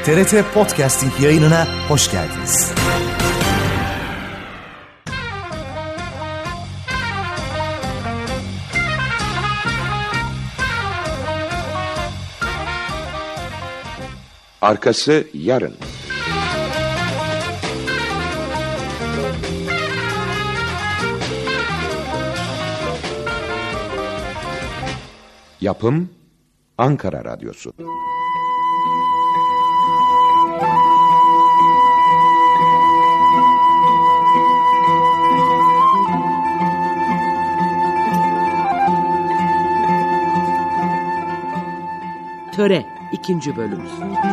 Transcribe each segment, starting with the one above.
TRT Podcasting yayınına hoş geldiniz. Arkası yarın. Yapım Ankara Radyosu. Töre 2. Bölüm.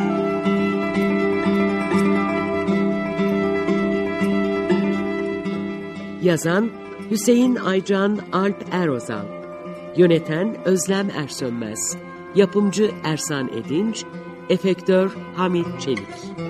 Yazan Hüseyin Aycan Alp Erozal. Yöneten Özlem Ersönmez. Yapımcı Ersan Edinç. Efektör Hamit Çelik.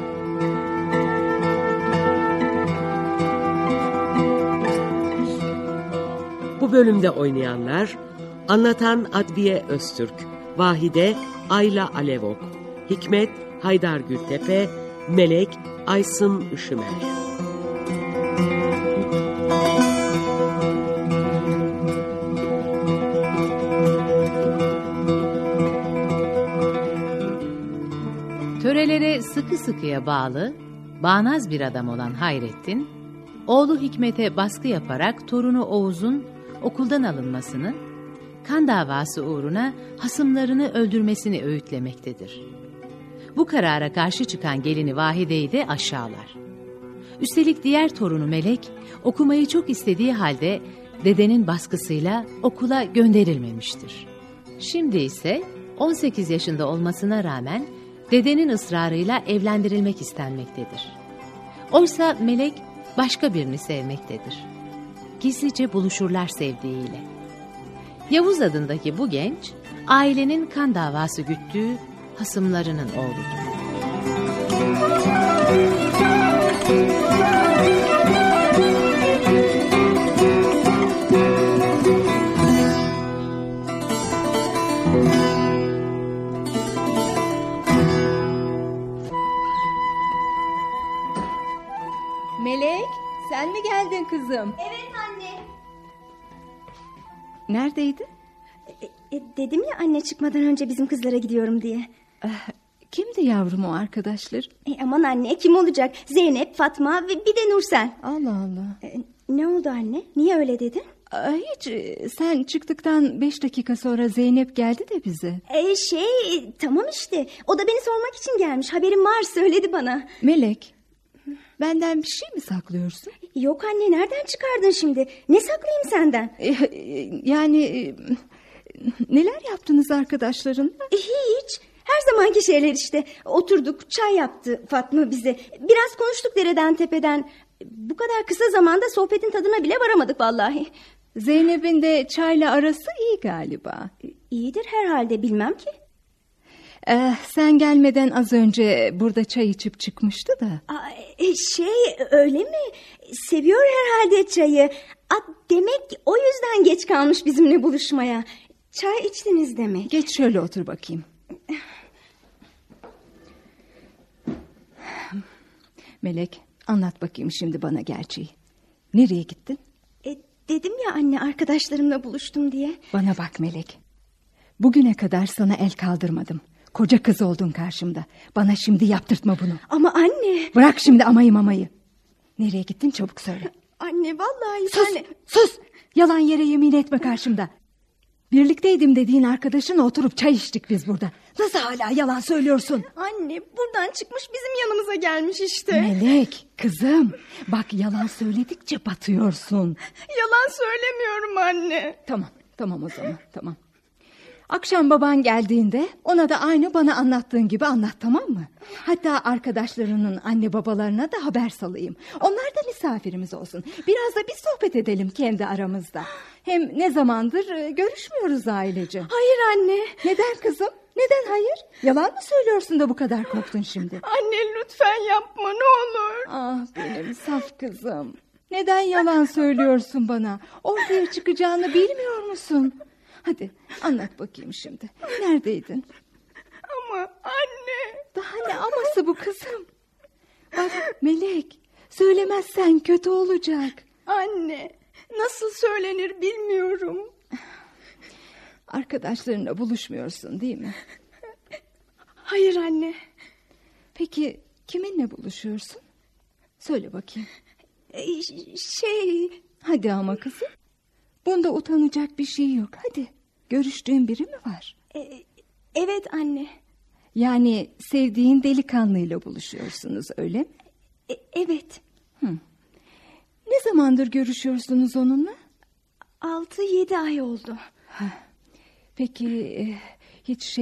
Bu bölümde oynayanlar: anlatan Adviye Öztürk, Vahide Ayla Alevok, Hikmet Haydar Gültepe, Melek Aysın Işımer. Törelere sıkı sıkıya bağlı, bağnaz bir adam olan Hayrettin, oğlu Hikmet'e baskı yaparak torunu Oğuz'un okuldan alınmasını, kan davası uğruna hasımlarını öldürmesini öğütlemektedir. Bu karara karşı çıkan gelini Vahide'yi de aşağılar. Üstelik diğer torunu Melek, okumayı çok istediği halde dedenin baskısıyla okula gönderilmemiştir. Şimdi ise 18 yaşında olmasına rağmen dedenin ısrarıyla evlendirilmek istenmektedir. Oysa Melek başka birini sevmektedir. Gizlice buluşurlar sevdiğiyle. Yavuz adındaki bu genç, ailenin kan davası güttüğü hasımlarının oğludur. Melek, sen mi geldin kızım? Evet anne. Neredeydin? Dedim ya anne, çıkmadan önce bizim kızlara gidiyorum diye. Kimdi yavrum o arkadaşlar? Aman anne, kim olacak? Zeynep, Fatma ve bir de Nursel. Allah Allah. Ne oldu anne? Niye öyle dedin? Hiç, sen çıktıktan 5 dakika sonra Zeynep geldi de bize. Tamam işte. O da beni sormak için gelmiş. Haberim var, söyledi bana. Melek, benden bir şey mi saklıyorsun? Yok anne, nereden çıkardın şimdi? Ne saklayayım senden? Yani neler yaptınız arkadaşlarınla? Hiç. Her zamanki şeyler işte. Oturduk, çay yaptı Fatma bize. Biraz konuştuk dereden tepeden. Bu kadar kısa zamanda sohbetin tadına bile varamadık vallahi. Zeynep'in de çayla arası iyi galiba. İyidir herhalde, bilmem ki. Sen gelmeden az önce burada çay içip çıkmıştı da. Öyle mi? Seviyor herhalde çayı. Demek o yüzden geç kalmış bizimle buluşmaya. Çay içtiniz demek. Geç şöyle otur bakayım. Melek, anlat bakayım şimdi bana gerçeği. Nereye gittin? Dedim ya anne, arkadaşlarımla buluştum diye. Bana bak Melek. Bugüne kadar sana el kaldırmadım. Koca kız oldun karşımda. Bana şimdi yaptırtma bunu. Ama anne. Bırak şimdi amayı mamayı. Nereye gittin, çabuk söyle. Anne vallahi sus, sus. Yalan yere yemin etme karşımda. Birlikteydim dediğin arkadaşınla oturup çay içtik biz burada. Nasıl hala yalan söylüyorsun? Anne, buradan çıkmış bizim yanımıza gelmiş işte. Melek kızım, bak yalan söyledikçe batıyorsun. Yalan söylemiyorum anne. Tamam o zaman, tamam. Akşam baban geldiğinde ona da aynı bana anlattığın gibi anlat, tamam mı? Hatta arkadaşlarının anne babalarına da haber salayım. Onlar da misafirimiz olsun. Biraz da bir sohbet edelim kendi aramızda. Hem ne zamandır görüşmüyoruz ailece. Hayır anne. Neden kızım? Neden hayır? Yalan mı söylüyorsun da bu kadar korktun şimdi? Anne lütfen yapma, ne olur. Ah benim saf kızım. Neden yalan söylüyorsun bana? Ortaya çıkacağını bilmiyor musun? Hadi anlat bakayım şimdi. Neredeydin? Ama anne. Daha ne aması bu kızım? Bak Melek, söylemezsen kötü olacak. Anne, nasıl söylenir bilmiyorum. Arkadaşlarınla buluşmuyorsun değil mi? Hayır anne. Peki kiminle buluşuyorsun? Söyle bakayım. Hadi ama kızım. Bunda utanacak bir şey yok. Hadi. Görüştüğün biri mi var? Evet anne. Yani sevdiğin delikanlıyla buluşuyorsunuz, öyle mi? Evet. Ne zamandır görüşüyorsunuz onunla? 6-7 ay oldu. Peki hiç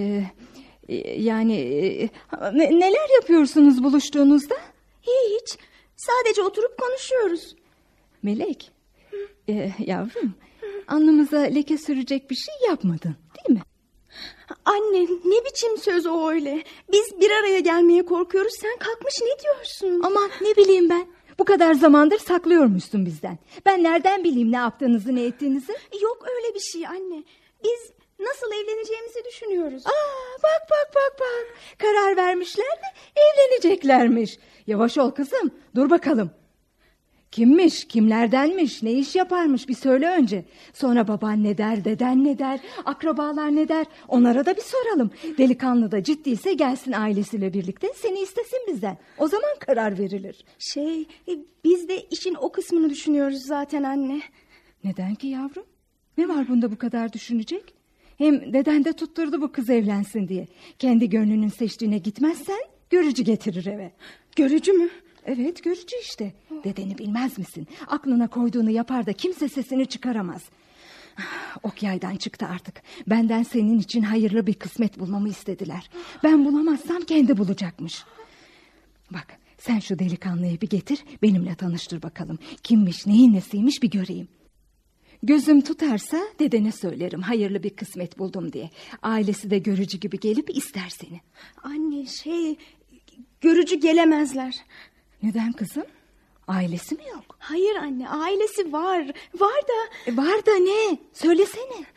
neler yapıyorsunuz buluştuğunuzda? Hiç. Sadece oturup konuşuyoruz. Melek, yavrum, alnımıza leke sürecek bir şey yapmadın, değil mi? Anne, ne biçim söz o öyle? Biz bir araya gelmeye korkuyoruz. Sen kalkmış ne diyorsun? Aman ne bileyim ben. Bu kadar zamandır saklıyormuşsun bizden. Ben nereden bileyim ne yaptığınızı, ne ettiğinizi? Yok öyle bir şey anne. Biz nasıl evleneceğimizi düşünüyoruz. Bak. Karar vermişler de evleneceklermiş. Yavaş ol kızım, dur bakalım. Kimmiş, kimlerdenmiş, ne iş yaparmış bir söyle önce. Sonra baban ne der, deden ne der, akrabalar ne der, onlara da bir soralım. Delikanlı da ciddiyse gelsin ailesiyle birlikte, seni istesin bizden. O zaman karar verilir. Biz de işin o kısmını düşünüyoruz zaten anne. Neden ki yavrum? Ne var bunda bu kadar düşünecek? Hem deden de tutturdu bu kız evlensin diye. Kendi gönlünün seçtiğine gitmezsen görücü getirir eve. Görücü mü? Evet, görücü işte. Dedeni bilmez misin? Aklına koyduğunu yapar da kimse sesini çıkaramaz. Ok yaydan çıktı artık. Benden senin için hayırlı bir kısmet bulmamı istediler. Ben bulamazsam kendi bulacakmış. Bak, sen şu delikanlıyı bir getir, benimle tanıştır bakalım. Kimmiş, neyin nesiymiş bir göreyim. Gözüm tutarsa dedene söylerim hayırlı bir kısmet buldum diye. Ailesi de görücü gibi gelip ister seni. Anne görücü gelemezler. Neden kızım? Ailesi mi yok? Hayır anne, ailesi var. Var da... Var da ne? Söylesene.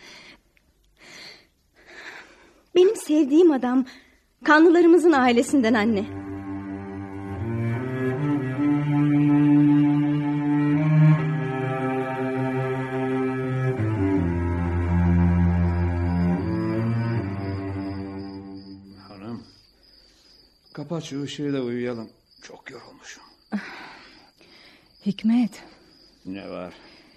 Benim sevdiğim adam kanlılarımızın ailesinden anne. Hanım, kapat şu ışığı da uyuyalım. Çok yorulmuşum. Hikmet. Ne var?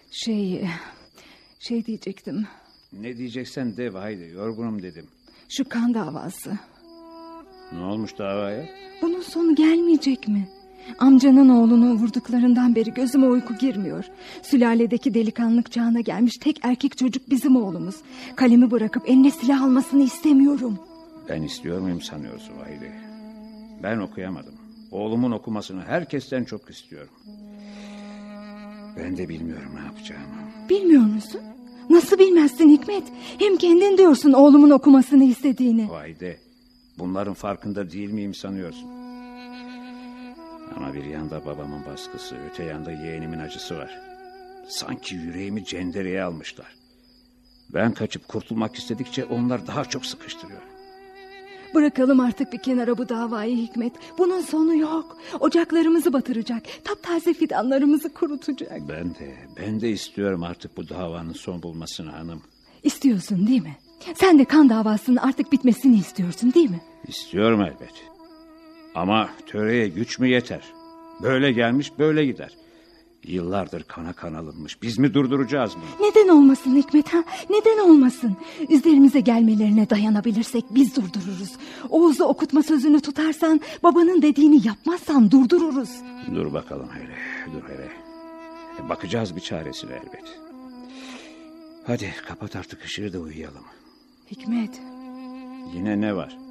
Şey diyecektim. Ne diyeceksen de haydi, yorgunum dedim. Şu kan davası. Ne olmuş davaya? Bunun sonu gelmeyecek mi? Amcanın oğlunu vurduklarından beri gözüme uyku girmiyor. Sülaledeki delikanlık çağına gelmiş tek erkek çocuk bizim oğlumuz. Kalemi bırakıp eline silah almasını istemiyorum. Ben istiyor muyum sanıyorsun Vahide? Ben okuyamadım. Oğlumun okumasını herkesten çok istiyorum. Ben de bilmiyorum ne yapacağımı. Bilmiyor musun? Nasıl bilmezsin Hikmet? Hem kendin diyorsun oğlumun okumasını istediğini. Vahide, bunların farkında değil miyim sanıyorsun? Ama bir yanda babamın baskısı, öte yanda yeğenimin acısı var. Sanki yüreğimi cendereye almışlar. Ben kaçıp kurtulmak istedikçe onlar daha çok sıkıştırıyor. Bırakalım artık bir kenara bu davayı Hikmet. Bunun sonu yok. Ocaklarımızı batıracak. Taptaze fidanlarımızı kurutacak. Ben de istiyorum artık bu davanın son bulmasını hanım. İstiyorsun değil mi? Sen de kan davasının artık bitmesini istiyorsun değil mi? İstiyorum elbet. Ama töreye güç mü yeter? Böyle gelmiş böyle gider. Yıllardır kana kan alınmış. Biz mi durduracağız mı? Neden olmasın Hikmet ha? Neden olmasın? Üzerimize gelmelerine dayanabilirsek biz durdururuz. Oğuz'u okutma sözünü tutarsan, babanın dediğini yapmazsan durdururuz. Dur bakalım hele. Dur hele. Bakacağız bir çaresine elbet. Hadi kapat artık ışığı da uyuyalım. Hikmet. Yine ne var?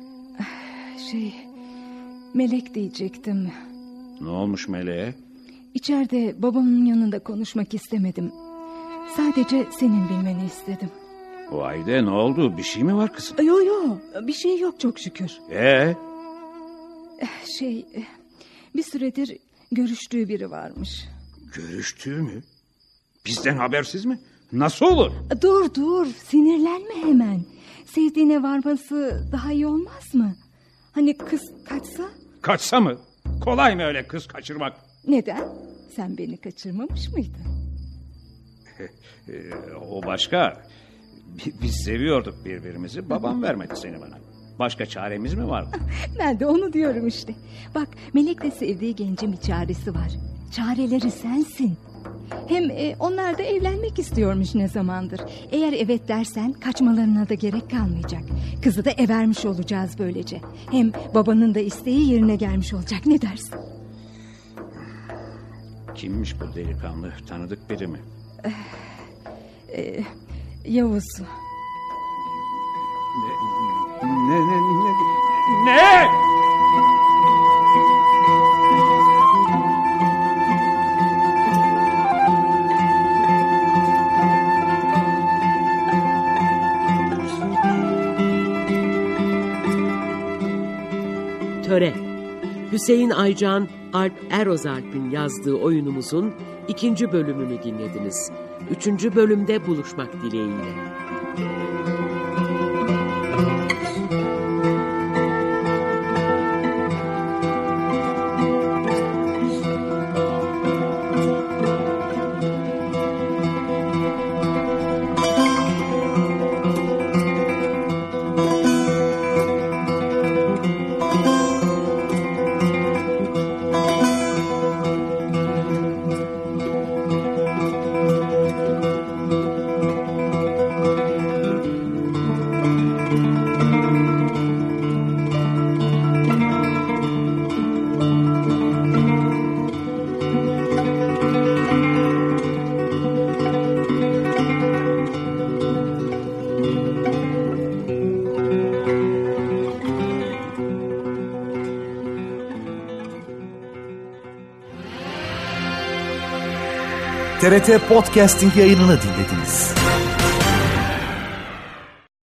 Melek diyecektim. Ne olmuş Meleğe? İçeride babamın yanında konuşmak istemedim. Sadece senin bilmeni istedim. Vahide ne oldu? Bir şey mi var kızım? Yok bir şey yok çok şükür. Bir süredir görüştüğü biri varmış. Görüştüğü mü? Bizden habersiz mi? Nasıl olur? Dur sinirlenme hemen. Sevdiğine varması daha iyi olmaz mı? Hani kız kaçsa Kaçsa mı? Kolay mı öyle kız kaçırmak? Neden? Sen beni kaçırmamış mıydın? O başka. Biz seviyorduk birbirimizi. Babam vermedi seni bana. Başka çaremiz mi vardı? Ben de onu diyorum işte. Bak, Melek de sevdiği gencin bir çaresi var. Çareleri sensin. Hem onlar da evlenmek istiyormuş ne zamandır. Eğer evet dersen kaçmalarına da gerek kalmayacak. Kızı da evermiş olacağız böylece. Hem babanın da isteği yerine gelmiş olacak. Ne dersin? Kimmiş bu delikanlı? Tanıdık biri mi? Yavuz. Ne? Töre. Hüseyin Aycan, Alp Erozalp'in yazdığı oyunumuzun 2. bölümünü dinlediniz. 3. bölümde buluşmak dileğiyle. TRT Podcasting yayınını dinlediniz.